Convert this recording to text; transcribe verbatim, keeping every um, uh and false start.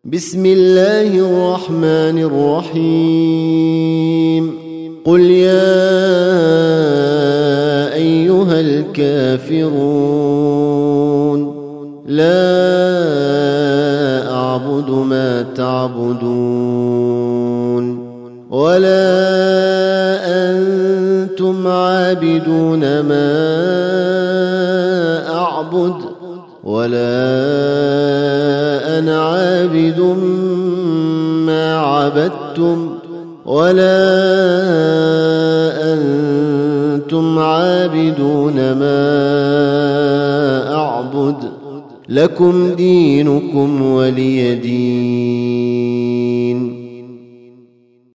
بسم الله الرحمن الرحيم قل يا أيها الكافرون لا أعبد ما تعبدون ولا أنتم عابدون ما أعبد ولا أنا عابد ما عبدتم ولا أنتم عابدون ما أعبد لكم دينكم ولي دين.